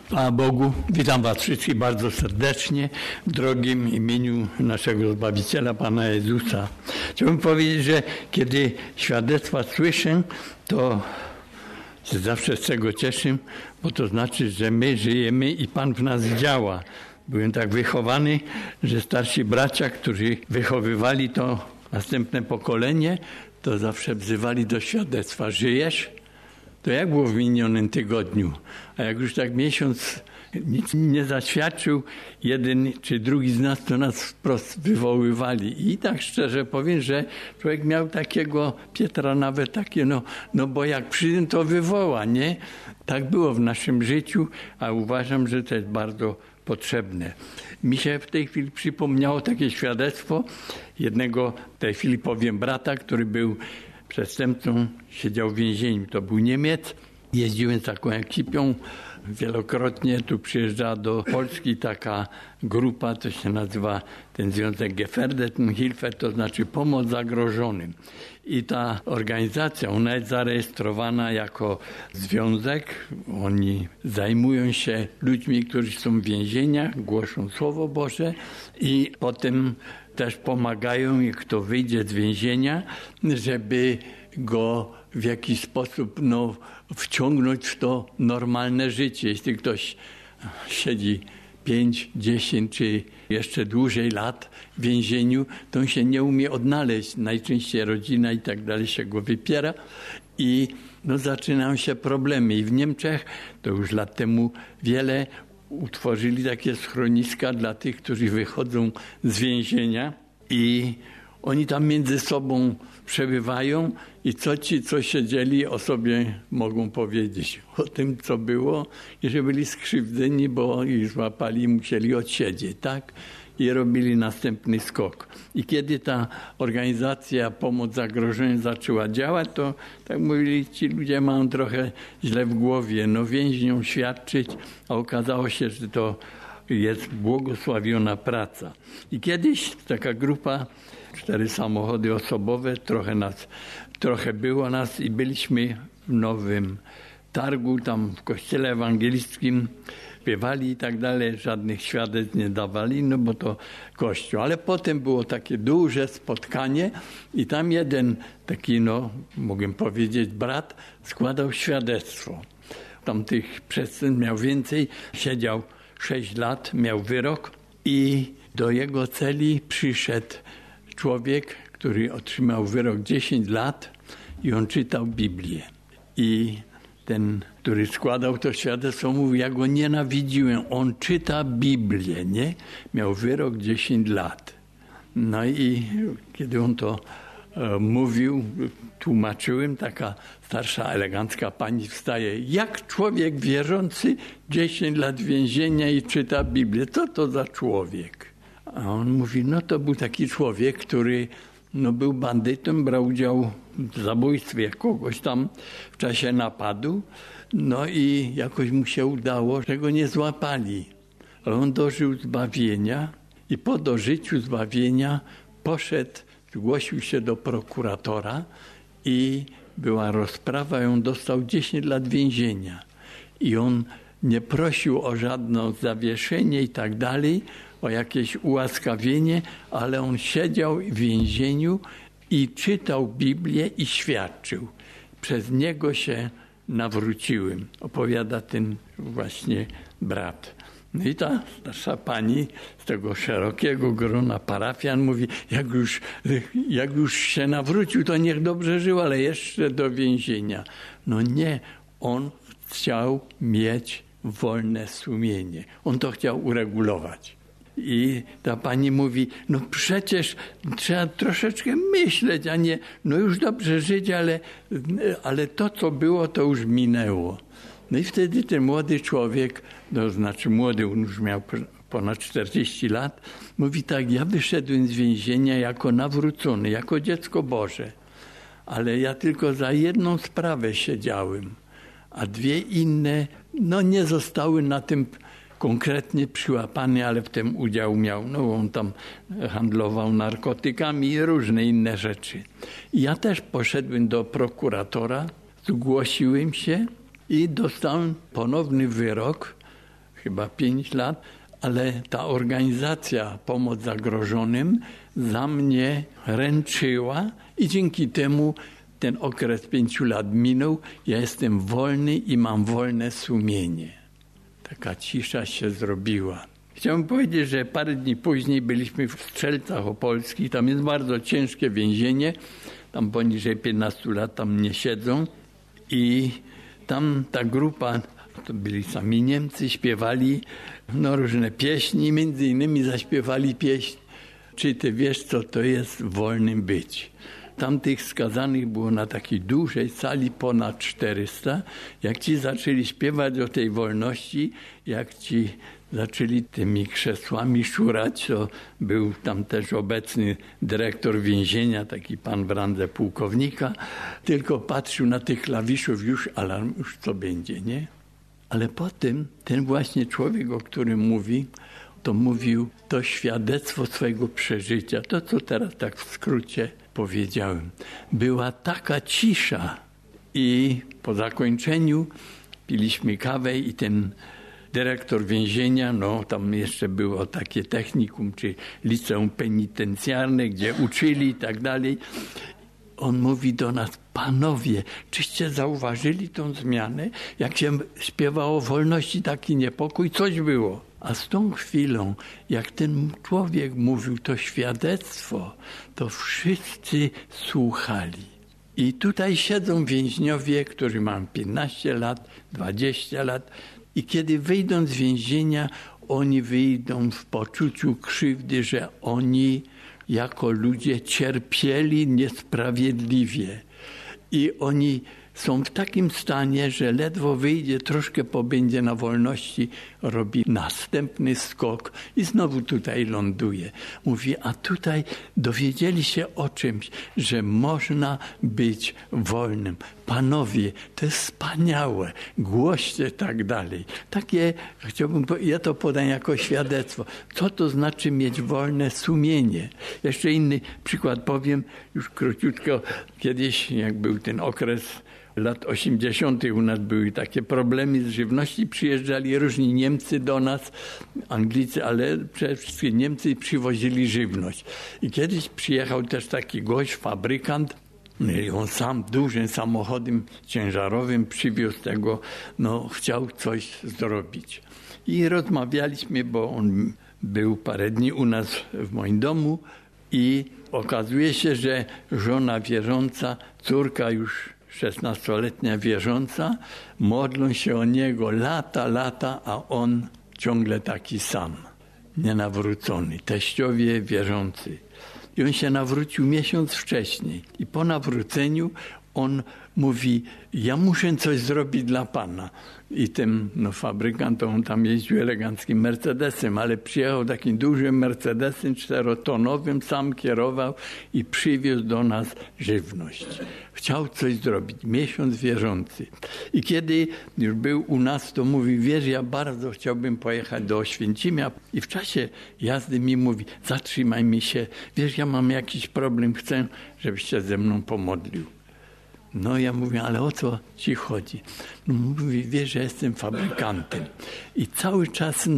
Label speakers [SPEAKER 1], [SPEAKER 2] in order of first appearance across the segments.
[SPEAKER 1] Pana Bogu, witam Was wszystkich bardzo serdecznie w drogim imieniu naszego Zbawiciela, Pana Jezusa. Chciałbym powiedzieć, że kiedy świadectwa słyszę, to się zawsze z tego cieszę, bo to znaczy, że my żyjemy i Pan w nas działa. Byłem tak wychowany, że starsi bracia, którzy wychowywali to następne pokolenie, to zawsze wzywali do świadectwa. Żyjesz? To jak było w minionym tygodniu? A jak już tak miesiąc nic nie zaświadczył, jeden czy drugi z nas, to nas wprost wywoływali. I tak szczerze powiem, że człowiek miał takiego, Pietra nawet takie, no bo jak przyjdę, to wywoła, nie? Tak było w naszym życiu, a uważam, że to jest bardzo potrzebne. Mi się w tej chwili przypomniało takie świadectwo jednego, w tej chwili powiem, brata, który był przestępcą, siedział w więzieniu. To był Niemiec. Jeździłem z taką ekipą. Wielokrotnie tu przyjeżdża do Polski taka grupa, to się nazywa ten związek Gefährdetenhilfe, to znaczy pomoc zagrożonym. I ta organizacja, ona jest zarejestrowana jako związek. Oni zajmują się ludźmi, którzy są w więzieniach, głoszą Słowo Boże i potem też pomagają, jak kto wyjdzie z więzienia, żeby go w jakiś sposób wciągnąć w to normalne życie. Jeśli ktoś siedzi 5, 10 czy jeszcze dłużej lat w więzieniu, to on się nie umie odnaleźć. Najczęściej rodzina i tak dalej się go wypiera i zaczynają się problemy. I w Niemczech, to już lat temu wiele, utworzyli takie schroniska dla tych, którzy wychodzą z więzienia i oni tam między sobą przebywają i ci, co siedzieli, o sobie mogą powiedzieć o tym, co było i że byli skrzywdzeni, bo ich złapali i musieli odsiedzieć, tak? I robili następny skok. I kiedy ta organizacja Pomoc Zagrożonym zaczęła działać, to tak mówili, ci ludzie mają trochę źle w głowie, więźniom świadczyć, a okazało się, że to jest błogosławiona praca. I kiedyś taka grupa, 4 samochody osobowe, trochę było nas i byliśmy w Nowym Targu, tam w kościele ewangelickim, śpiewali i tak dalej, żadnych świadectw nie dawali, bo to kościół. Ale potem było takie duże spotkanie i tam jeden taki, mogę powiedzieć, brat składał świadectwo. Tam tych przestępstw miał więcej, siedział 6 lat, miał wyrok i do jego celi przyszedł człowiek, który otrzymał wyrok 10 lat i on czytał Biblię. I ten, który składał to świadectwo, mówił, ja go nienawidziłem, on czyta Biblię, nie? Miał wyrok 10 lat. No i kiedy on to mówił, tłumaczyłem, taka starsza, elegancka pani wstaje. Jak człowiek wierzący 10 lat więzienia i czyta Biblię? Co to za człowiek? A on mówi, to był taki człowiek, który był bandytą, brał udział w zabójstwie kogoś tam w czasie napadu. I jakoś mu się udało, że go nie złapali. Ale on dożył zbawienia i po dożyciu zbawienia poszedł, zgłosił się do prokuratora i była rozprawa i on dostał 10 lat więzienia. I on nie prosił o żadne zawieszenie i tak dalej, o jakieś ułaskawienie, ale on siedział w więzieniu i czytał Biblię i świadczył. Przez niego się nawróciłem, opowiada ten właśnie brat. I ta starsza pani z tego szerokiego grona parafian mówi, jak już się nawrócił, to niech dobrze żył, ale jeszcze do więzienia. Nie, on chciał mieć wolne sumienie. On to chciał uregulować. I ta pani mówi, przecież trzeba troszeczkę myśleć, a nie, już dobrze żyć, ale to, co było, to już minęło. I wtedy ten młody człowiek, młody, on już miał ponad 40 lat, mówi tak, ja wyszedłem z więzienia jako nawrócony, jako dziecko Boże, ale ja tylko za jedną sprawę siedziałem, a 2 inne, nie zostały na tym konkretnie przyłapany, ale w tym udział miał. On tam handlował narkotykami i różne inne rzeczy. I ja też poszedłem do prokuratora, zgłosiłem się i dostałem ponowny wyrok chyba 5 lat, ale ta organizacja Pomoc Zagrożonym za mnie ręczyła i dzięki temu ten okres 5 lat minął. Ja jestem wolny i mam wolne sumienie. Taka cisza się zrobiła. Chciałbym powiedzieć, że parę dni później byliśmy w Strzelcach Opolskich. Tam jest bardzo ciężkie więzienie. Tam poniżej 15 lat tam nie siedzą. I tam ta grupa, to byli sami Niemcy, śpiewali różne pieśni. Między innymi zaśpiewali pieśń Czy ty wiesz, co to jest wolnym być? Tam tych skazanych było na takiej dużej sali ponad 400. Jak ci zaczęli śpiewać o tej wolności, jak ci zaczęli tymi krzesłami szurać, to był tam też obecny dyrektor więzienia, taki pan w randze pułkownika, tylko patrzył na tych klawiszów, już alarm, już co będzie, nie? Ale potem ten właśnie człowiek, o którym mówi, to mówił to świadectwo swojego przeżycia. To, co teraz tak w skrócie powiedziałem. Była taka cisza i po zakończeniu piliśmy kawę i ten dyrektor więzienia, tam jeszcze było takie technikum czy liceum penitencjarne, gdzie uczyli i tak dalej. On mówi do nas: panowie, czyście zauważyli tą zmianę? Jak się śpiewało o wolności, taki niepokój, coś było. A z tą chwilą, jak ten człowiek mówił to świadectwo, to wszyscy słuchali. I tutaj siedzą więźniowie, którzy mają 15 lat, 20 lat i kiedy wyjdą z więzienia, oni wyjdą w poczuciu krzywdy, że oni jako ludzie cierpieli niesprawiedliwie. I oni są w takim stanie, że ledwo wyjdzie, troszkę pobędzie na wolności, robi następny skok i znowu tutaj ląduje. Mówi, a tutaj dowiedzieli się o czymś, że można być wolnym. Panowie, to jest wspaniałe, głoście tak dalej. Takie, ja to podam jako świadectwo. Co to znaczy mieć wolne sumienie? Jeszcze inny przykład powiem, już króciutko. Kiedyś, jak był ten okres lat 80. u nas były takie problemy z żywności. Przyjeżdżali różni Niemcy do nas, Anglicy, ale przede wszystkim Niemcy przywozili żywność. I kiedyś przyjechał też taki gość, fabrykant. I on sam dużym samochodem ciężarowym przywiózł tego, chciał coś zrobić. I rozmawialiśmy, bo on był parę dni u nas w moim domu i okazuje się, że żona wierząca, córka już 16-letnia wierząca, modlą się o niego lata, a on ciągle taki sam, nienawrócony, teściowie wierzący. I on się nawrócił miesiąc wcześniej. I po nawróceniu on mówi, ja muszę coś zrobić dla Pana. I tym fabrykantom, on tam jeździł eleganckim Mercedesem, ale przyjechał takim dużym Mercedesem 4-tonowym, sam kierował i przywiózł do nas żywność. Chciał coś zrobić, miesiąc wierzący. I kiedy już był u nas, to mówi, wiesz, ja bardzo chciałbym pojechać do Oświęcimia. I w czasie jazdy mi mówi, zatrzymaj mi się, wiesz, ja mam jakiś problem, chcę, żebyś się ze mną pomodlił. Ja mówię, ale o co ci chodzi? Mówi, wiesz, że jestem fabrykantem. I cały czas,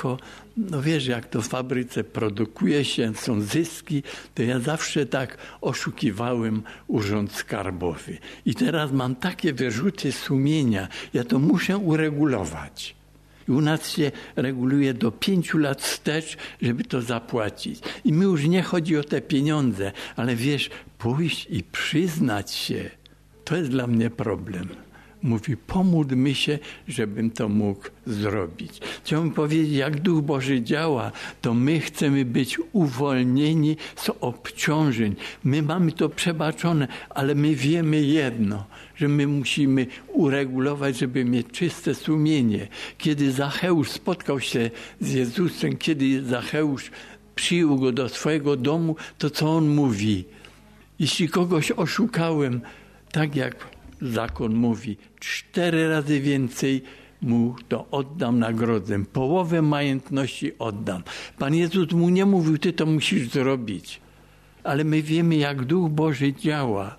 [SPEAKER 1] wiesz, jak to w fabryce produkuje się, są zyski, to ja zawsze tak oszukiwałem Urząd Skarbowy. I teraz mam takie wyrzuty sumienia, ja to muszę uregulować. I u nas się reguluje do 5 lat wstecz, żeby to zapłacić. I my już nie chodzi o te pieniądze, ale wiesz, pójść i przyznać się, to jest dla mnie problem. Mówi, pomódlmy się, żebym to mógł zrobić. Chciałbym powiedzieć, jak Duch Boży działa, to my chcemy być uwolnieni z obciążeń. My mamy to przebaczone, ale my wiemy jedno, że my musimy uregulować, żeby mieć czyste sumienie. Kiedy Zacheusz spotkał się z Jezusem, kiedy Zacheusz przyjął go do swojego domu, to co on mówi? Jeśli kogoś oszukałem, tak jak zakon mówi, 4 razy więcej mu to oddam nagrodę. Połowę majątności oddam. Pan Jezus mu nie mówił, ty to musisz zrobić. Ale my wiemy, jak Duch Boży działa.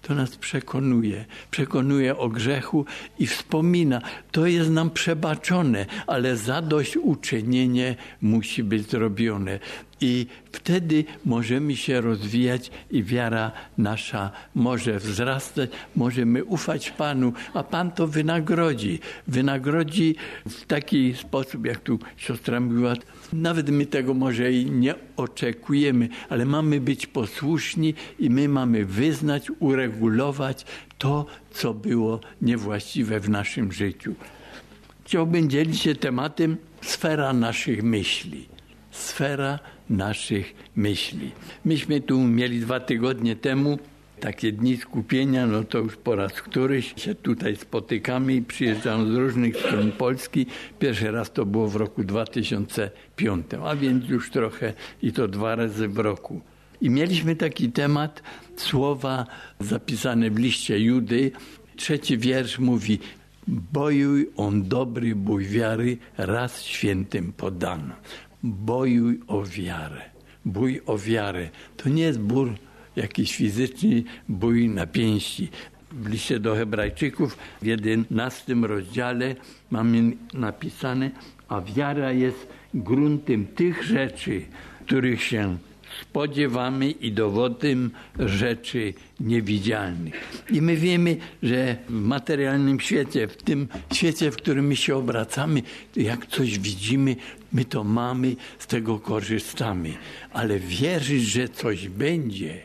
[SPEAKER 1] to nas przekonuje o grzechu i wspomina, to jest nam przebaczone, ale zadośćuczynienie musi być zrobione. I wtedy możemy się rozwijać i wiara nasza może wzrastać, możemy ufać Panu, a Pan to wynagrodzi. Wynagrodzi w taki sposób, jak tu siostra mówiła, nawet my tego może i nie oczekujemy, ale mamy być posłuszni i my mamy wyznać, uregulować to, co było niewłaściwe w naszym życiu. Chciałbym dzielić się tematem sfera naszych myśli. Sfera naszych myśli. Myśmy tu mieli 2 tygodnie temu takie dni skupienia, no to już po raz któryś się tutaj spotykamy i przyjeżdżam z różnych stron Polski. Pierwszy raz to było w roku 2005, a więc już trochę i to 2 razy w roku. I mieliśmy taki temat, słowa zapisane w liście Judy. 3 wiersz mówi: bojuj on dobry bój wiary, raz świętym podano. Bojuj o wiarę. Bój o wiarę. To nie jest bój jakiś fizyczny, bój na pięści. W liście do Hebrajczyków w 11 rozdziale mamy napisane: a wiara jest gruntem tych rzeczy, których się spodziewamy i dowodem rzeczy niewidzialnych. I my wiemy, że w materialnym świecie, w tym świecie, w którym my się obracamy, jak coś widzimy, my to mamy, z tego korzystamy. Ale wierzyć, że coś będzie,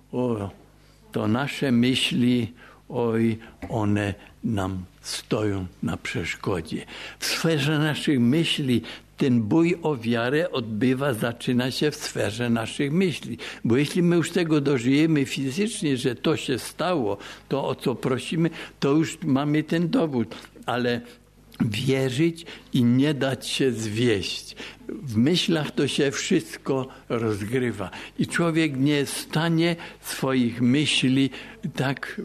[SPEAKER 1] to nasze myśli, one nam stoją na przeszkodzie. W sferze naszych myśli ten bój o wiarę zaczyna się w sferze naszych myśli. Bo jeśli my już tego dożyjemy fizycznie, że to się stało, to o co prosimy, to już mamy ten dowód. Ale wierzyć i nie dać się zwieść. W myślach to się wszystko rozgrywa. I człowiek nie jest w stanie swoich myśli tak,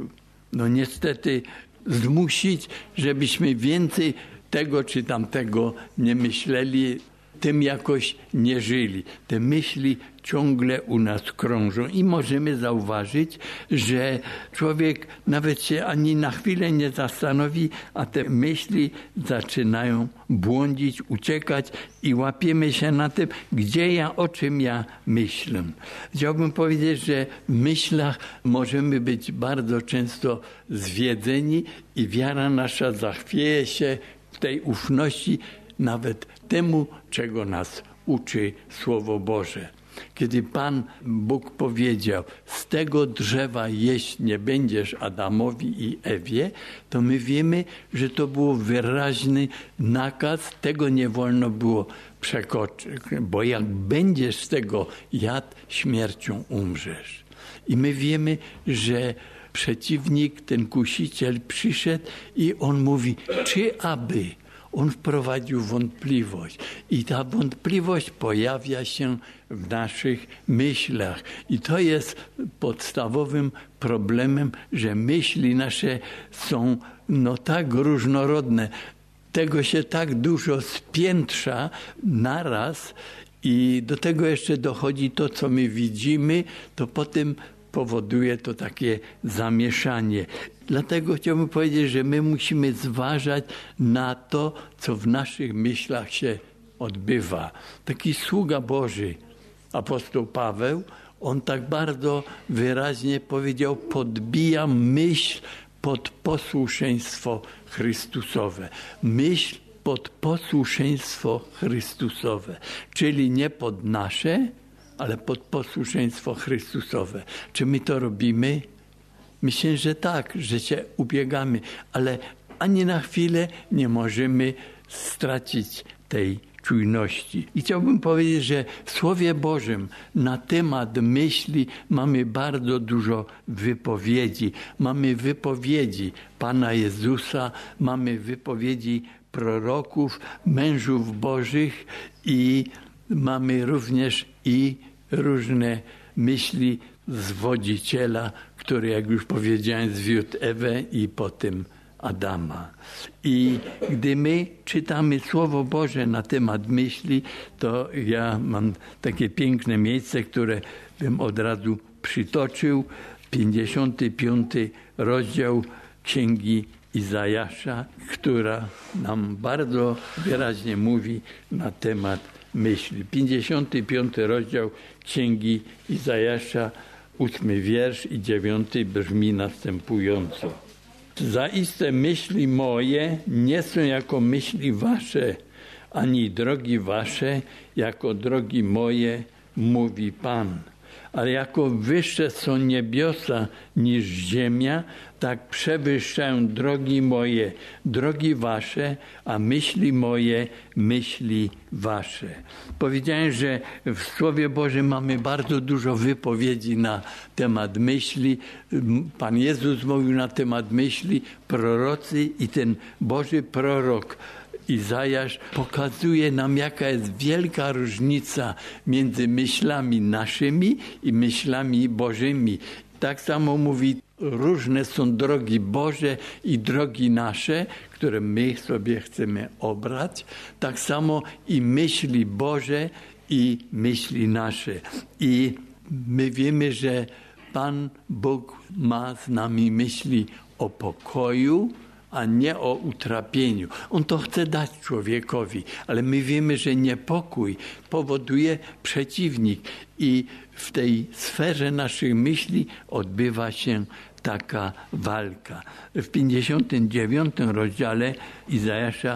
[SPEAKER 1] niestety zmusić, żebyśmy więcej tego czy tamtego nie myśleli, tym jakoś nie żyli. Te myśli ciągle u nas krążą i możemy zauważyć, że człowiek nawet się ani na chwilę nie zastanowi, a te myśli zaczynają błądzić, uciekać i łapiemy się na tym, o czym ja myślę. Chciałbym powiedzieć, że w myślach możemy być bardzo często zwiedzeni i wiara nasza zachwieje się w tej ufności nawet temu, czego nas uczy Słowo Boże. Kiedy Pan Bóg powiedział: z tego drzewa jeść nie będziesz Adamowi i Ewie, to my wiemy, że to był wyraźny nakaz, tego nie wolno było przekroczyć, bo jak będziesz z tego jadł, śmiercią umrzesz. I my wiemy, że przeciwnik, ten kusiciel przyszedł i on mówi: czy aby? On wprowadził wątpliwość i ta wątpliwość pojawia się w naszych myślach. I to jest podstawowym problemem, że myśli nasze są tak różnorodne. Tego się tak dużo spiętrza naraz i do tego jeszcze dochodzi to, co my widzimy, to potem powoduje to takie zamieszanie. Dlatego chciałbym powiedzieć, że my musimy zważać na to, co w naszych myślach się odbywa. Taki sługa Boży, apostoł Paweł, on tak bardzo wyraźnie powiedział: podbijam myśl pod posłuszeństwo Chrystusowe. Myśl pod posłuszeństwo Chrystusowe, czyli nie pod nasze, ale pod posłuszeństwo Chrystusowe. Czy my to robimy? Myślę, że tak, że się ubiegamy, ale ani na chwilę nie możemy stracić tej czujności. I chciałbym powiedzieć, że w Słowie Bożym na temat myśli mamy bardzo dużo wypowiedzi. Mamy wypowiedzi Pana Jezusa, mamy wypowiedzi proroków, mężów Bożych i mamy również i różne myśli zwodziciela, który, jak już powiedziałem, zwiódł Ewę i potem Adama. I gdy my czytamy Słowo Boże na temat myśli, to ja mam takie piękne miejsce, które bym od razu przytoczył. 55 rozdział Księgi Izajasza, która nam bardzo wyraźnie mówi na temat myśli. 55 rozdział Księgi Izajasza, 8 wiersz i 9 brzmi następująco. Zaiste myśli moje nie są jako myśli wasze, ani drogi wasze jako drogi moje, mówi Pan. Ale jako wyższe są niebiosa niż ziemia, tak przewyższają drogi moje, drogi wasze, a myśli moje, myśli wasze. Powiedziałem, że w Słowie Bożym mamy bardzo dużo wypowiedzi na temat myśli. Pan Jezus mówił na temat myśli, prorocy i ten Boży prorok Izajasz pokazuje nam, jaka jest wielka różnica między myślami naszymi i myślami Bożymi. Tak samo mówi, różne są drogi Boże i drogi nasze, które my sobie chcemy obrać. Tak samo i myśli Boże i myśli nasze. I my wiemy, że Pan Bóg ma z nami myśli o pokoju, a nie o utrapieniu. On to chce dać człowiekowi, ale my wiemy, że niepokój powoduje przeciwnik i w tej sferze naszych myśli odbywa się taka walka. W 59 rozdziale Izajasza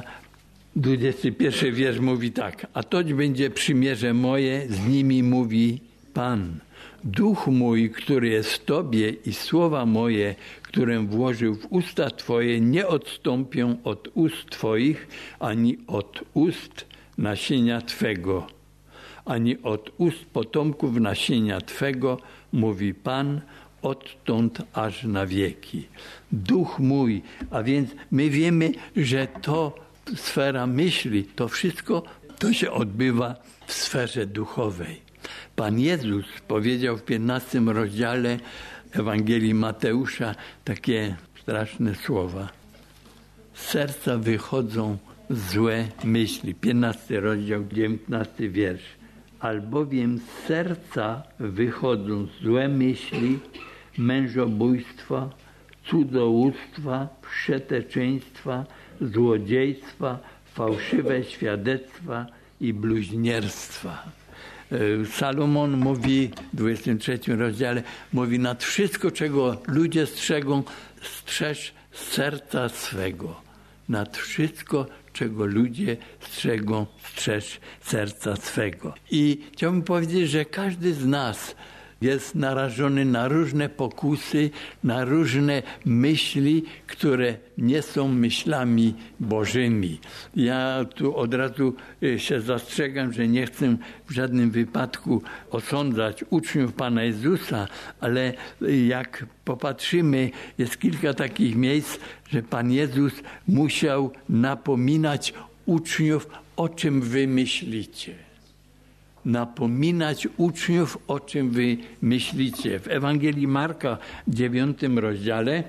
[SPEAKER 1] 21 wiersz mówi tak: a toć będzie przymierze moje, z nimi mówi Pan. Duch mój, który jest w Tobie i słowa moje, które włożył w usta Twoje, nie odstąpią od ust Twoich, ani od ust nasienia Twego, ani od ust potomków nasienia Twego, mówi Pan, odtąd aż na wieki. Duch mój, a więc my wiemy, że to sfera myśli, to wszystko to się odbywa w sferze duchowej. Pan Jezus powiedział w 15 rozdziale Ewangelii Mateusza takie straszne słowa. Z serca wychodzą złe myśli. 15 rozdział, 19 wiersz. Albowiem z serca wychodzą złe myśli, mężobójstwa, cudzołóstwa, wszeteczeństwa, złodziejstwa, fałszywe świadectwa i bluźnierstwa. Salomon mówi w 23 rozdziale, mówi nad wszystko, czego ludzie strzegą, strzeż serca swego. Nad wszystko, czego ludzie strzegą, strzeż serca swego. I chciałbym powiedzieć, że każdy z nas jest narażony na różne pokusy, na różne myśli, które nie są myślami Bożymi. Ja tu od razu się zastrzegam, że nie chcę w żadnym wypadku osądzać uczniów Pana Jezusa, ale jak popatrzymy, jest kilka takich miejsc, że Pan Jezus musiał napominać uczniów, o czym wy myślicie. Napominać uczniów, o czym wy myślicie. W Ewangelii Marka, 9 rozdziale,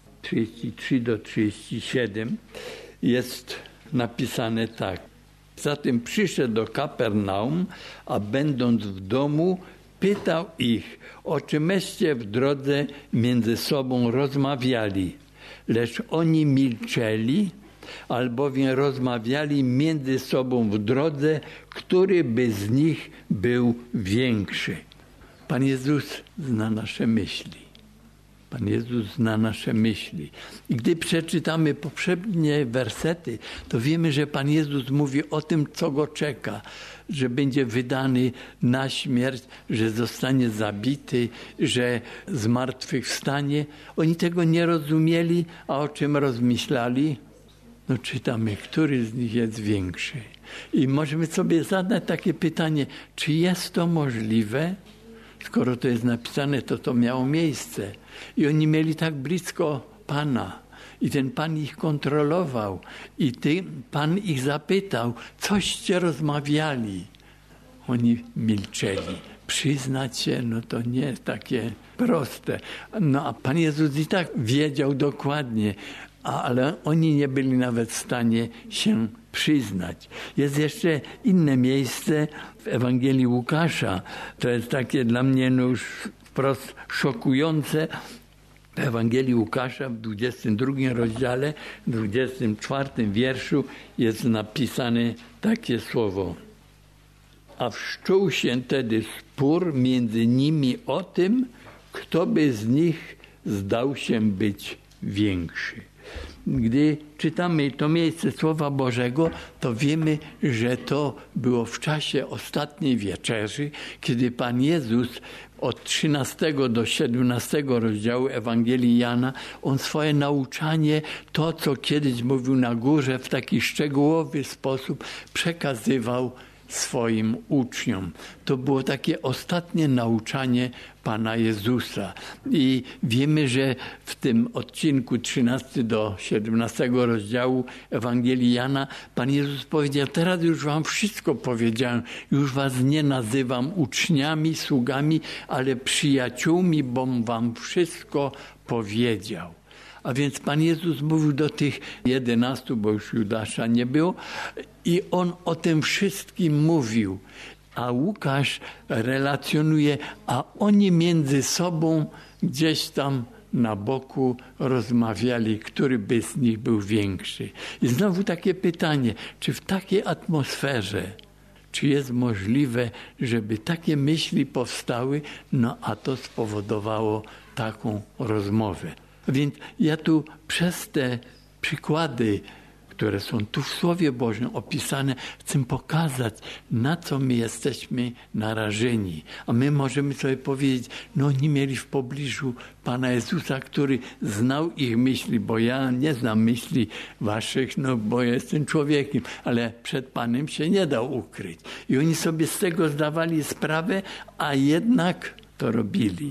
[SPEAKER 1] 33-37, jest napisane tak. Zatem przyszedł do Kapernaum, a będąc w domu, pytał ich, o czymście w drodze między sobą rozmawiali. Lecz oni milczeli, albowiem rozmawiali między sobą w drodze, który by z nich był większy. Pan Jezus zna nasze myśli. Pan Jezus zna nasze myśli. I gdy przeczytamy poprzednie wersety, to wiemy, że Pan Jezus mówi o tym, co go czeka, że będzie wydany na śmierć, że zostanie zabity, że zmartwychwstanie. Oni tego nie rozumieli, a o czym rozmyślali? No czytamy, który z nich jest większy. I możemy sobie zadać takie pytanie, czy jest to możliwe? Skoro to jest napisane, to miało miejsce. I oni mieli tak blisko Pana. I ten Pan ich kontrolował. I Pan ich zapytał, coście rozmawiali? Oni milczeli. Przyznać się, no to nie jest takie proste. No a Pan Jezus i tak wiedział dokładnie, ale oni nie byli nawet w stanie się przyznać. Jest jeszcze inne miejsce w Ewangelii Łukasza. To jest takie dla mnie już wprost szokujące. W Ewangelii Łukasza w 22 rozdziale, w 24 wierszu jest napisane takie słowo. A wszczął się tedy spór między nimi o tym, kto by z nich zdał się być większy. Gdy czytamy to miejsce Słowa Bożego, to wiemy, że to było w czasie ostatniej wieczerzy, kiedy Pan Jezus od 13 do 17 rozdziału Ewangelii Jana, on swoje nauczanie, to co kiedyś mówił na górze, w taki szczegółowy sposób przekazywał swoim uczniom. To było takie ostatnie nauczanie Pana Jezusa. I wiemy, że w tym odcinku 13 do 17 rozdziału Ewangelii Jana Pan Jezus powiedział, teraz już wam wszystko powiedziałem, już was nie nazywam uczniami, sługami, ale przyjaciółmi, bom wam wszystko powiedział. A więc Pan Jezus mówił do tych 11, bo już Judasza nie było, i On o tym wszystkim mówił. A Łukasz relacjonuje, a oni między sobą gdzieś tam na boku rozmawiali, który by z nich był większy. I znowu takie pytanie, czy w takiej atmosferze, czy jest możliwe, żeby takie myśli powstały, no a to spowodowało taką rozmowę. Więc ja tu przez te przykłady, które są tu w Słowie Bożym opisane, chcę pokazać, na co my jesteśmy narażeni. A my możemy sobie powiedzieć, no oni mieli w pobliżu Pana Jezusa, który znał ich myśli, bo ja nie znam myśli waszych, no bo jestem człowiekiem, ale przed Panem się nie da ukryć. I oni sobie z tego zdawali sprawę, a jednak to robili.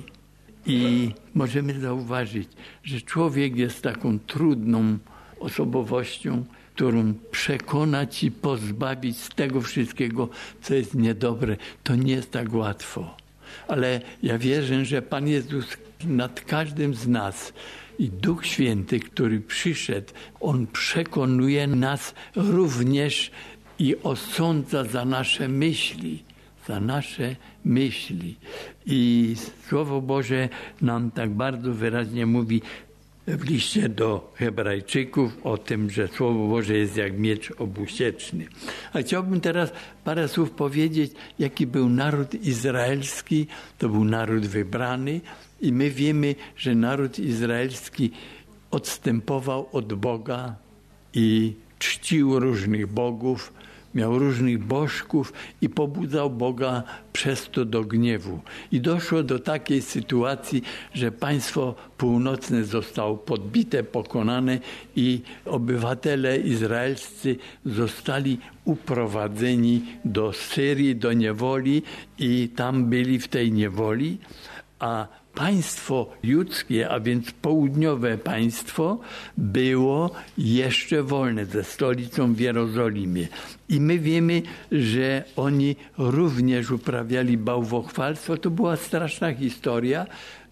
[SPEAKER 1] I możemy zauważyć, że człowiek jest taką trudną osobowością, którą przekonać i pozbawić z tego wszystkiego, co jest niedobre. To nie jest tak łatwo. Ale ja wierzę, że Pan Jezus nad każdym z nas i Duch Święty, który przyszedł, On przekonuje nas również i osądza za nasze myśli. Za nasze myśli. I Słowo Boże nam tak bardzo wyraźnie mówi w liście do Hebrajczyków o tym, że Słowo Boże jest jak miecz obusieczny. A chciałbym teraz parę słów powiedzieć, jaki był naród izraelski. To był naród wybrany i my wiemy, że naród izraelski odstępował od Boga i czcił różnych bogów, miał różnych bożków i pobudzał Boga przez to do gniewu. I doszło do takiej sytuacji, że państwo północne zostało podbite, pokonane i obywatele izraelscy zostali uprowadzeni do Syrii, do niewoli i tam byli w tej niewoli, a państwo judzkie, a więc południowe państwo, było jeszcze wolne ze stolicą w Jerozolimie. I my wiemy, że oni również uprawiali bałwochwalstwo. To była straszna historia.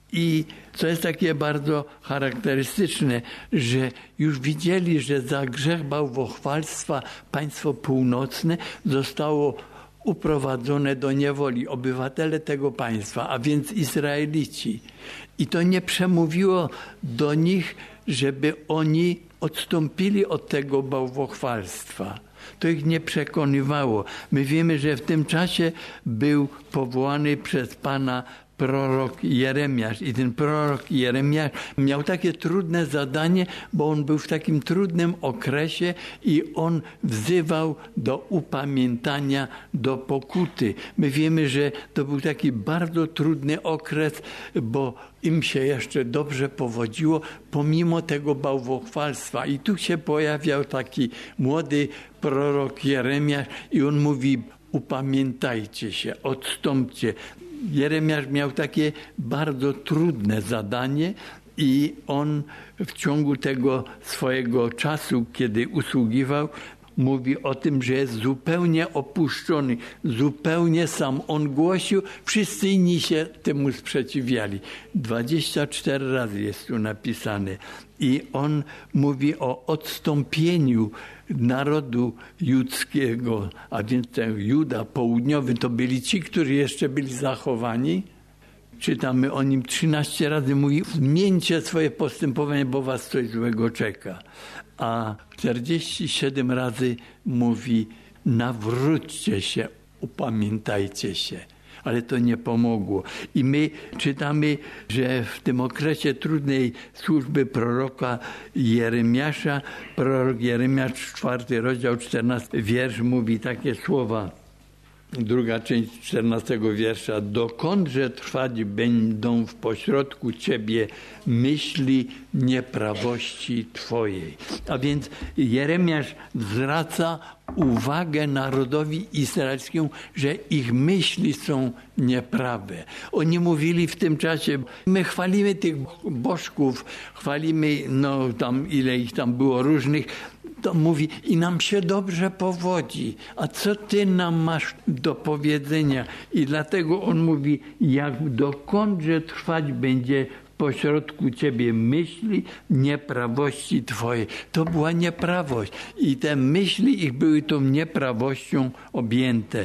[SPEAKER 1] I co jest takie bardzo charakterystyczne, że już widzieli, że za grzech bałwochwalstwa państwo północne zostało uprowadzone do niewoli, obywatele tego państwa, a więc Izraelici. I to nie przemówiło do nich, żeby oni odstąpili od tego bałwochwalstwa. To ich nie przekonywało. My wiemy, że w tym czasie był powołany przez Pana prorok Jeremiasz. I ten prorok Jeremiasz miał takie trudne zadanie, bo on był w takim trudnym okresie i on wzywał do upamiętania, do pokuty. My wiemy, że to był taki bardzo trudny okres, bo im się jeszcze dobrze powodziło, pomimo tego bałwochwalstwa. I tu się pojawiał taki młody prorok Jeremiasz i on mówi, upamiętajcie się, odstąpcie. Jeremiasz miał takie bardzo trudne zadanie i on w ciągu tego swojego czasu, kiedy usługiwał, mówi o tym, że jest zupełnie opuszczony, zupełnie sam. On głosił, wszyscy inni się temu sprzeciwiali. 24 razy jest tu napisane. I on mówi o odstąpieniu narodu judzkiego, a więc ten Juda południowy to byli ci, którzy jeszcze byli zachowani, czytamy o nim 13 razy, mówi: zmieńcie swoje postępowanie, bo was coś złego czeka. A 47 razy mówi: nawróćcie się, upamiętajcie się. Ale to nie pomogło. I my czytamy, że w tym okresie trudnej służby proroka Jeremiasza, prorok Jeremiasz, 4 rozdział, 14 wiersz, mówi takie słowa. Druga część 14 wiersza: dokądże trwać będą w pośrodku Ciebie myśli nieprawości Twojej. A więc Jeremiasz zwraca uwagę narodowi izraelskiemu, że ich myśli są nieprawe. Oni mówili w tym czasie: my chwalimy tych bożków, chwalimy, tam ile ich tam było różnych, to mówi, i nam się dobrze powodzi. A co Ty nam masz do powiedzenia? I dlatego on mówi: jak dokądże trwać będzie pośrodku Ciebie myśli nieprawości Twojej. To była nieprawość. I te myśli ich były tą nieprawością objęte.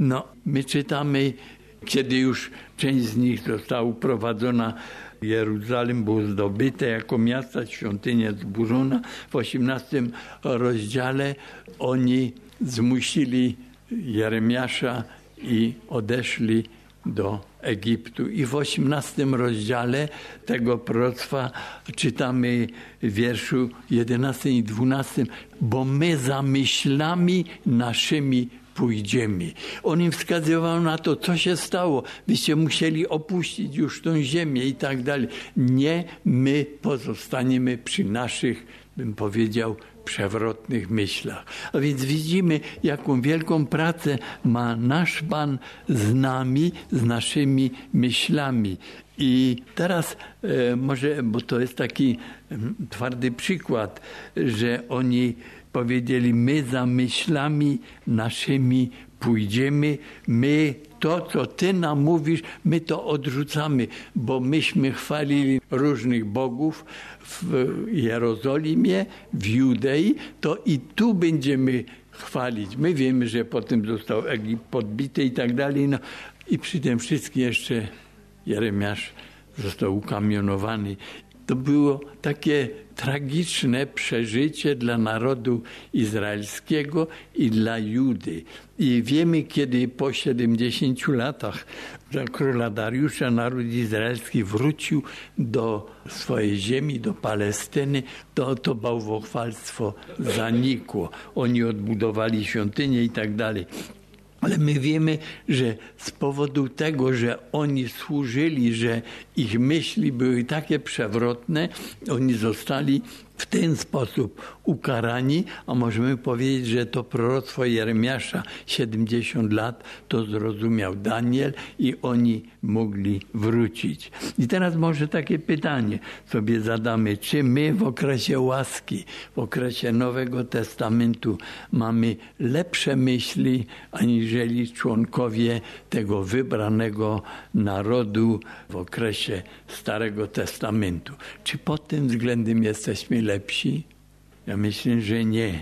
[SPEAKER 1] My czytamy, kiedy już część z nich została uprowadzona, Jeruzalem było zdobyte jako miasto, świątynia zburzona. W 18 rozdziale oni zmusili Jeremiasza i odeszli do Egiptu. I w 18 rozdziale tego proroctwa czytamy w wierszu 11 i 12: bo my za myślami naszymi pójdziemy. On im wskazywał na to, co się stało. Byście musieli opuścić już tą ziemię i tak dalej. Nie, my pozostaniemy przy naszych, bym powiedział, przewrotnych myślach. A więc widzimy, jaką wielką pracę ma nasz Pan z nami, z naszymi myślami. I teraz może, bo to jest taki twardy przykład, że oni powiedzieli: my za myślami naszymi pójdziemy, my to, co Ty nam mówisz, my to odrzucamy, bo myśmy chwalili różnych bogów w Jerozolimie, w Judei, to i tu będziemy chwalić. My wiemy, że potem został Egipt podbity i tak dalej. I przy tym wszystkim jeszcze Jeremiasz został ukamionowany. To było takie tragiczne przeżycie dla narodu izraelskiego i dla Judy. I wiemy, kiedy po 70 latach za króla Dariusza naród izraelski wrócił do swojej ziemi, do Palestyny, to bałwochwalstwo zanikło. Oni odbudowali świątynię i tak dalej. Ale my wiemy, że z powodu tego, że oni służyli, że ich myśli były takie przewrotne, oni zostali w ten sposób ukarani, a możemy powiedzieć, że to proroctwo Jeremiasza 70 lat to zrozumiał Daniel i oni mogli wrócić. I teraz może takie pytanie sobie zadamy, czy my w okresie łaski, w okresie Nowego Testamentu mamy lepsze myśli, aniżeli członkowie tego wybranego narodu w okresie Starego Testamentu. Czy pod tym względem jesteśmy lepsi? Ja myślę, że nie.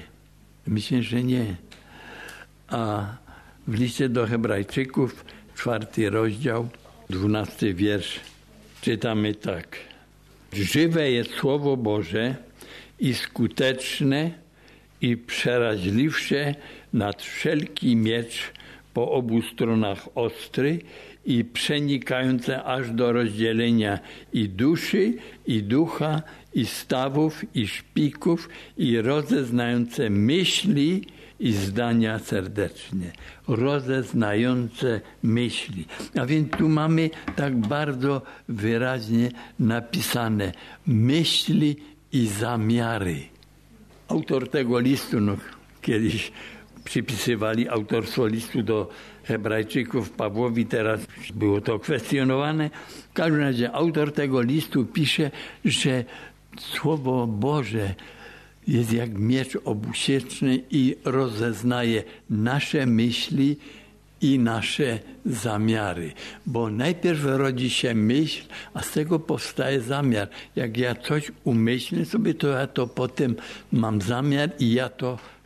[SPEAKER 1] A w liście do Hebrajczyków, 4 rozdział, 12 wiersz, czytamy tak. Żywe jest Słowo Boże i skuteczne i przeraźliwsze nad wszelki miecz po obu stronach ostry i przenikające aż do rozdzielenia i duszy, i ducha, i stawów, i szpików, i rozeznające myśli i zdania serdecznie. Rozeznające myśli. A więc tu mamy tak bardzo wyraźnie napisane myśli i zamiary. Autor tego listu, kiedyś przypisywali autorstwo listu do Hebrajczyków Pawłowi, teraz było to kwestionowane. W każdym razie autor tego listu pisze, że Słowo Boże jest jak miecz obusieczny i rozeznaje nasze myśli i nasze zamiary. Bo najpierw rodzi się myśl, a z tego powstaje zamiar. Jak ja coś umyślę sobie, to ja to potem mam zamiar i ja to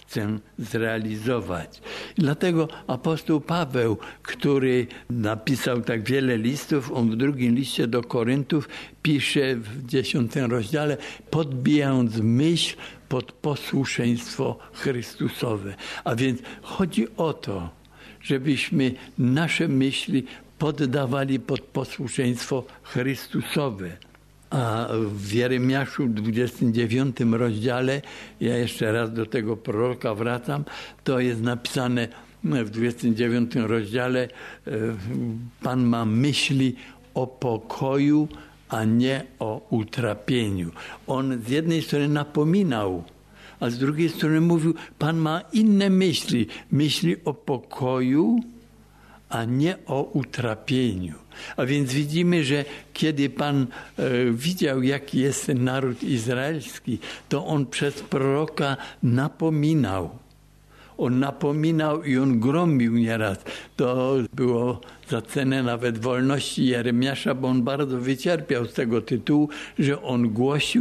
[SPEAKER 1] chcę zrealizować. I dlatego apostoł Paweł, który napisał tak wiele listów, on w drugim liście do Koryntów pisze w 10 rozdziale, podbijając myśl pod posłuszeństwo Chrystusowe. A więc chodzi o to, żebyśmy nasze myśli poddawali pod posłuszeństwo Chrystusowe. A w Jeremiaszu w 29 rozdziale, ja jeszcze raz do tego proroka wracam, to jest napisane w 29 rozdziale, Pan ma myśli o pokoju, a nie o utrapieniu. On z jednej strony napominał, a z drugiej strony mówił, Pan ma inne myśli. Myśli o pokoju, a nie o utrapieniu. A więc widzimy, że kiedy Pan widział, jaki jest ten naród izraelski, to On przez proroka napominał. On napominał i on gromił nieraz. To było za cenę nawet wolności Jeremiasza, bo on bardzo wycierpiał z tego tytułu, że on głosił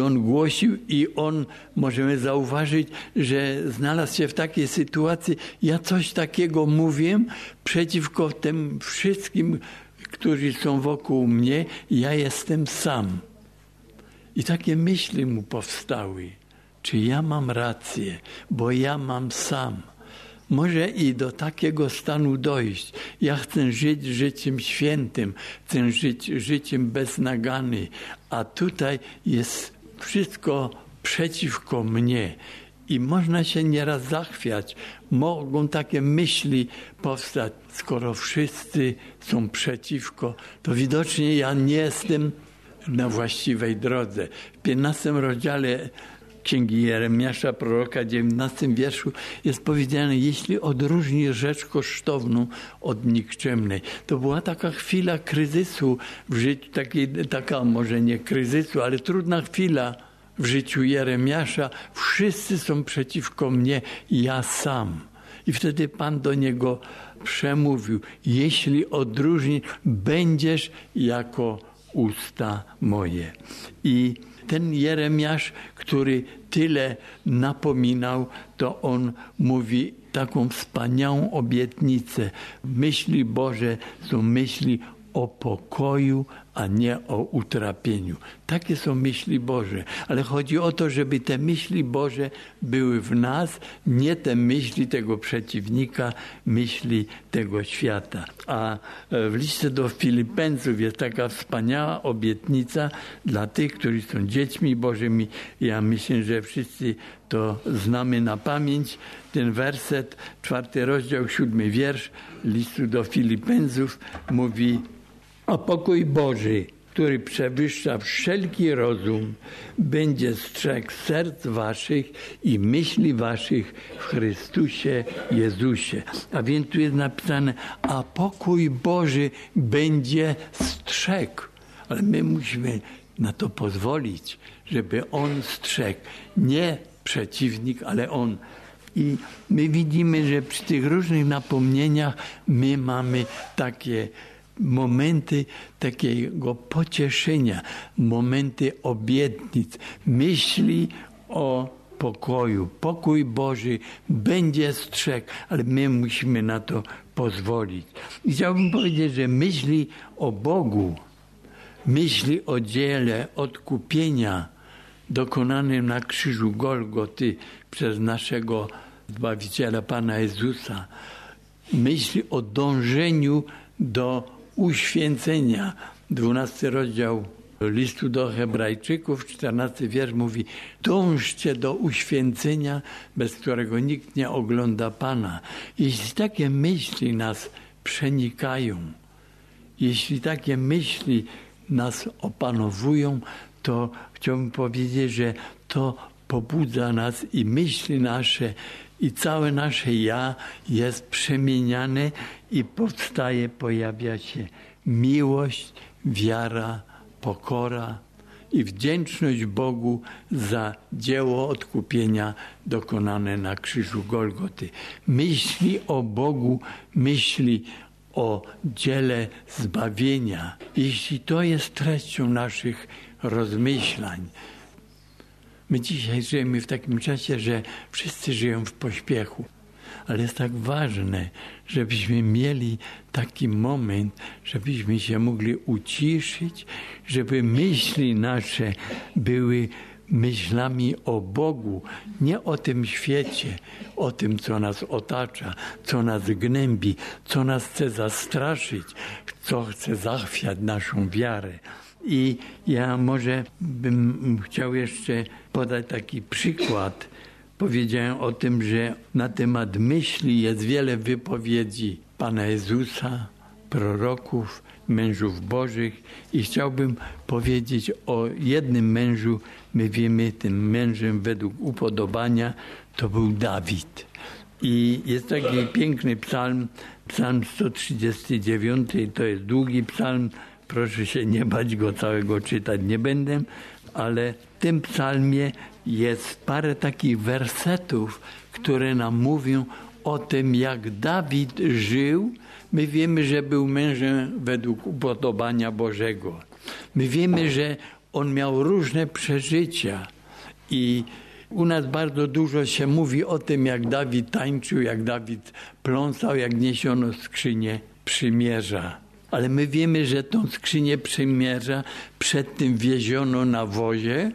[SPEAKER 1] i on, możemy zauważyć, że znalazł się w takiej sytuacji, ja coś takiego mówię przeciwko tym wszystkim, którzy są wokół mnie, ja jestem sam. I takie myśli mu powstały. Czy ja mam rację, bo ja mam sam. Może i do takiego stanu dojść. Ja chcę żyć życiem świętym, chcę żyć życiem bez nagany, a tutaj jest wszystko przeciwko mnie. I można się nieraz zachwiać. Mogą takie myśli powstać. Skoro wszyscy są przeciwko, to widocznie ja nie jestem na właściwej drodze. W 15 rozdziale Księgi Jeremiasza, proroka, 19 wierszu jest powiedziane, jeśli odróżnisz rzecz kosztowną od nikczemnej. To była taka chwila kryzysu w życiu, taka może nie kryzysu, ale trudna chwila w życiu Jeremiasza. Wszyscy są przeciwko mnie, ja sam. I wtedy Pan do niego przemówił, jeśli odróżnisz, będziesz jako usta moje. I ten Jeremiasz, który tyle napominał, to on mówi taką wspaniałą obietnicę. Myśli Boże są myśli o pokoju, a nie o utrapieniu. Takie są myśli Boże. Ale chodzi o to, żeby te myśli Boże były w nas, nie te myśli tego przeciwnika, myśli tego świata. A w liście do Filipeńców jest taka wspaniała obietnica dla tych, którzy są dziećmi Bożymi. Ja myślę, że wszyscy to znamy na pamięć. Ten werset, 4 rozdział, 7 wiersz listu do Filipeńców mówi: a pokój Boży, który przewyższa wszelki rozum, będzie strzegł serc waszych i myśli waszych w Chrystusie Jezusie. A więc tu jest napisane, a pokój Boży będzie strzegł. Ale my musimy na to pozwolić, żeby On strzegł. Nie przeciwnik, ale On. I my widzimy, że przy tych różnych napomnieniach my mamy takie momenty takiego pocieszenia, momenty obietnic, myśli o pokoju. Pokój Boży będzie strzegł, ale my musimy na to pozwolić. I chciałbym powiedzieć, że myśli o Bogu, myśli o dziele odkupienia dokonanym na krzyżu Golgoty przez naszego Zbawiciela Pana Jezusa, myśli o dążeniu do uświęcenia. 12 rozdział listu do Hebrajczyków, 14 wiersz mówi: dążcie do uświęcenia, bez którego nikt nie ogląda Pana. Jeśli takie myśli nas przenikają, jeśli takie myśli nas opanowują, to chciałbym powiedzieć, że to pobudza nas i myśli nasze i całe nasze ja jest przemieniane i pojawia się miłość, wiara, pokora i wdzięczność Bogu za dzieło odkupienia dokonane na krzyżu Golgoty. Myśli o Bogu, myśli o dziele zbawienia. Jeśli to jest treścią naszych rozmyślań, My dzisiaj żyjemy w takim czasie, że wszyscy żyją w pośpiechu. Ale jest tak ważne, żebyśmy mieli taki moment, żebyśmy się mogli uciszyć, żeby myśli nasze były myślami o Bogu, nie o tym świecie, o tym, co nas otacza, co nas gnębi, co nas chce zastraszyć, co chce zachwiać naszą wiarę. I ja może bym chciał jeszcze podać taki przykład. Powiedziałem o tym, że na temat myśli jest wiele wypowiedzi Pana Jezusa, proroków, mężów bożych i chciałbym powiedzieć o jednym mężu. My wiemy, tym mężem według upodobania to był Dawid. I jest taki piękny psalm, psalm 139, to jest długi psalm, proszę się nie bać, go całego czytać nie będę, ale w tym psalmie jest parę takich wersetów, które nam mówią o tym, jak Dawid żył. My wiemy, że był mężem według upodobania Bożego. My wiemy, że on miał różne przeżycia i u nas bardzo dużo się mówi o tym, jak Dawid tańczył, jak Dawid pląsał, jak niesiono skrzynię przymierza. Ale my wiemy, że tą skrzynię przymierza przed tym wieziono na wozie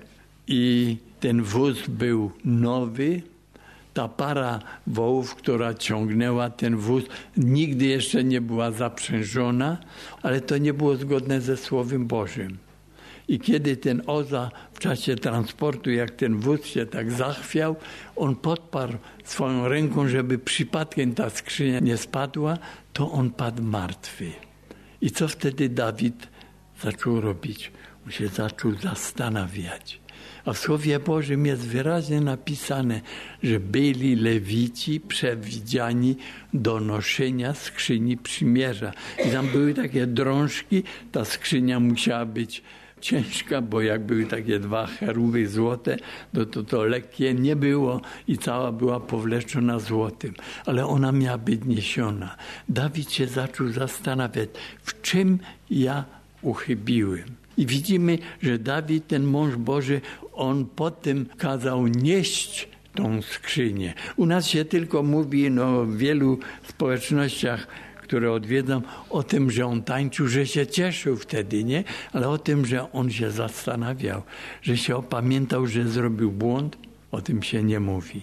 [SPEAKER 1] i ten wóz był nowy. Ta para wołów, która ciągnęła ten wóz, nigdy jeszcze nie była zaprzężona, ale to nie było zgodne ze Słowem Bożym. I kiedy ten Oza w czasie transportu, jak ten wóz się tak zachwiał, on podparł swoją ręką, żeby przypadkiem ta skrzynia nie spadła, to on padł martwy. I co wtedy Dawid zaczął robić? On się zaczął zastanawiać. A w Słowie Bożym jest wyraźnie napisane, że byli Lewici przewidziani do noszenia skrzyni przymierza. I tam były takie drążki, ta skrzynia musiała być ciężka, bo jak były takie dwa cheruby złote, to lekkie nie było i cała była powleczona złotym. Ale ona miała być niesiona. Dawid się zaczął zastanawiać, w czym ja uchybiłem. I widzimy, że Dawid, ten mąż Boży, on potem kazał nieść tą skrzynię. U nas się tylko mówi, w wielu społecznościach, które odwiedzam, o tym, że on tańczył, że się cieszył wtedy, nie? Ale o tym, że on się zastanawiał, że się opamiętał, że zrobił błąd, o tym się nie mówi.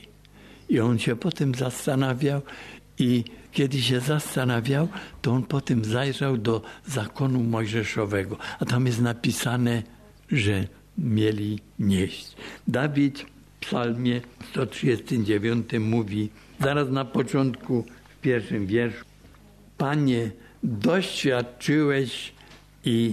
[SPEAKER 1] I on się potem zastanawiał i kiedy się zastanawiał, to on potem zajrzał do zakonu mojżeszowego. A tam jest napisane, że mieli nieść. Dawid w psalmie 139 mówi, zaraz na początku, w pierwszym wierszu, Panie, doświadczyłeś i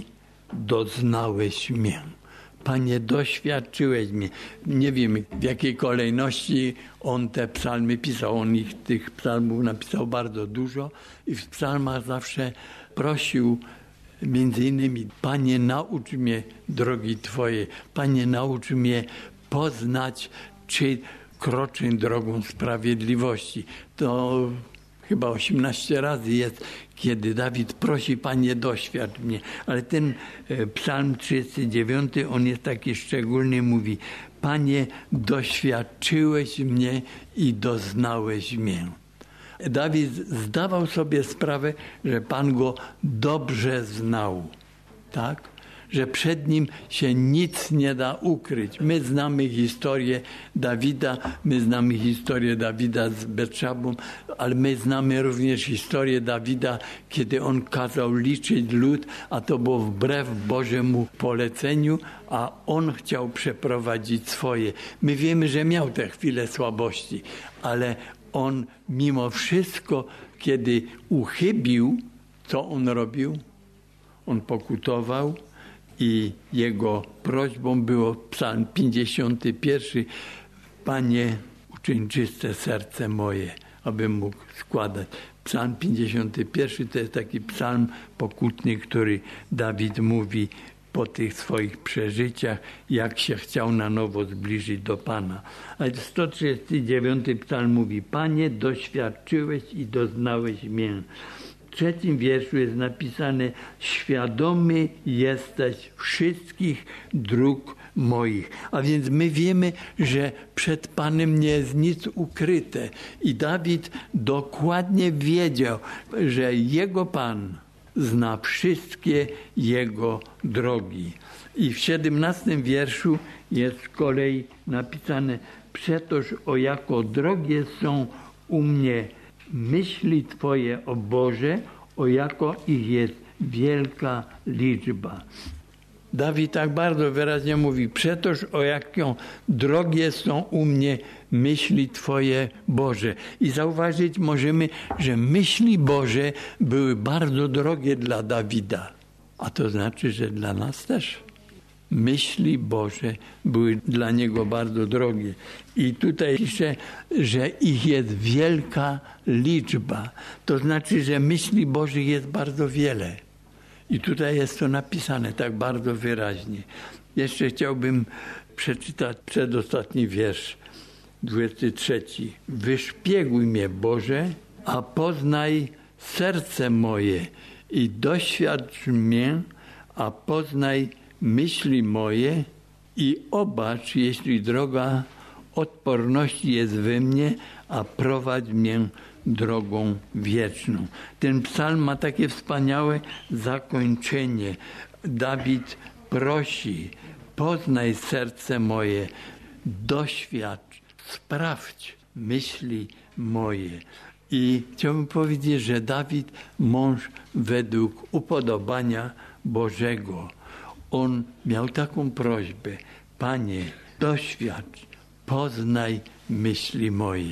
[SPEAKER 1] doznałeś mnie. Panie, doświadczyłeś mnie. Nie wiem, w jakiej kolejności on te psalmy pisał. On tych psalmów napisał bardzo dużo i w psalmach zawsze prosił między innymi, Panie, naucz mnie drogi Twoje. Panie, naucz mnie poznać, czy kroczę drogą sprawiedliwości. To chyba 18 razy jest, kiedy Dawid prosi, Panie, doświadcz mnie. Ale ten psalm 39, on jest taki szczególny, mówi, Panie, doświadczyłeś mnie i doznałeś mnie. Dawid zdawał sobie sprawę, że Pan go dobrze znał, tak? Że przed nim się nic nie da ukryć. My znamy historię Dawida z Betszabą, ale my znamy również historię Dawida, kiedy on kazał liczyć lud, a to było wbrew Bożemu poleceniu, a on chciał przeprowadzić swoje. My wiemy, że miał te chwile słabości, ale on mimo wszystko, kiedy uchybił, co on robił? On pokutował i jego prośbą było psalm 51. Panie, uczyń czyste serce moje, abym mógł składać. Psalm 51 to jest taki psalm pokutny, który Dawid mówi po tych swoich przeżyciach, jak się chciał na nowo zbliżyć do Pana. A 139 psalm mówi, Panie, doświadczyłeś i doznałeś mnie. W 3 wierszu jest napisane, świadomy jesteś wszystkich dróg moich. A więc my wiemy, że przed Panem nie jest nic ukryte. I Dawid dokładnie wiedział, że jego Pan zna wszystkie jego drogi. I w 17 wierszu jest z kolei napisane: przetoż o jako drogie są u mnie myśli Twoje, o Boże, o jako ich jest wielka liczba. Dawid tak bardzo wyraźnie mówi: przetoż o jaką drogie są u mnie myśli Twoje, Boże. I zauważyć możemy, że myśli Boże były bardzo drogie dla Dawida. A to znaczy, że dla nas też. Myśli Boże były dla niego bardzo drogie. I tutaj pisze, że ich jest wielka liczba. To znaczy, że myśli Bożych jest bardzo wiele. I tutaj jest to napisane tak bardzo wyraźnie. Jeszcze chciałbym przeczytać przedostatni wiersz, 23. Wyszpieguj mnie, Boże, a poznaj serce moje i doświadcz mnie, a poznaj myśli moje i obacz, jeśli droga odporności jest we mnie, a prowadź mnie drogą wieczną. Ten psalm ma takie wspaniałe zakończenie. Dawid prosi: poznaj serce moje, doświadcz, sprawdź myśli moje. I chciałbym powiedzieć, że Dawid, mąż według upodobania Bożego, on miał taką prośbę: Panie, doświadcz, poznaj myśli moje.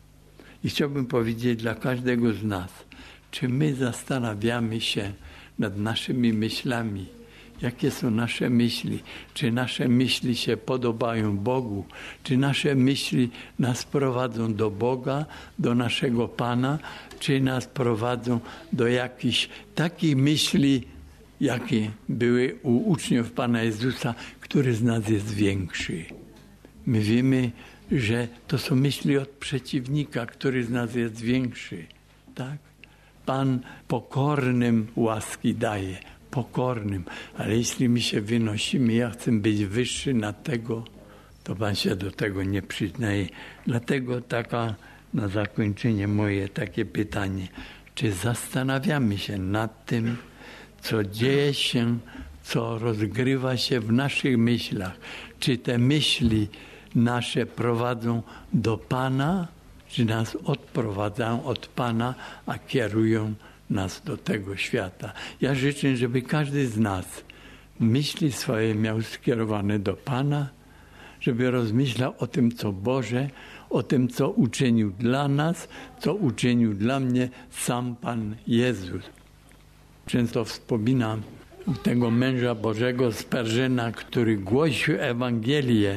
[SPEAKER 1] I chciałbym powiedzieć dla każdego z nas, czy my zastanawiamy się nad naszymi myślami, jakie są nasze myśli, czy nasze myśli się podobają Bogu, czy nasze myśli nas prowadzą do Boga, do naszego Pana, czy nas prowadzą do jakichś takich myśli, jakie były u uczniów Pana Jezusa, który z nas jest większy. My wiemy, że to są myśli od przeciwnika, który z nas jest większy. Tak? Pan pokornym łaski daje, pokornym, ale jeśli my się wynosimy, ja chcę być wyższy nad tego, to Pan się do tego nie przyznaje. Dlatego na zakończenie moje takie pytanie: czy zastanawiamy się nad tym, co dzieje się, co rozgrywa się w naszych myślach? Czy te myśli nasze prowadzą do Pana, czy nas odprowadzają od Pana, a kierują nas do tego świata? Ja życzę, żeby każdy z nas myśli swoje miał skierowane do Pana, żeby rozmyślał o tym, co Boże, o tym, co uczynił dla nas, co uczynił dla mnie sam Pan Jezus. Często wspominam tego męża Bożego z Perżyna, który głosił Ewangelię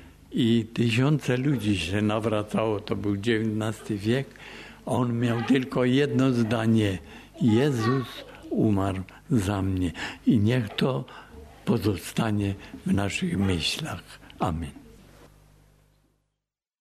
[SPEAKER 1] i tysiące ludzi się nawracało. To był XIX wiek. On miał tylko jedno zdanie: Jezus umarł za mnie. I niech to pozostanie w naszych myślach. Amen.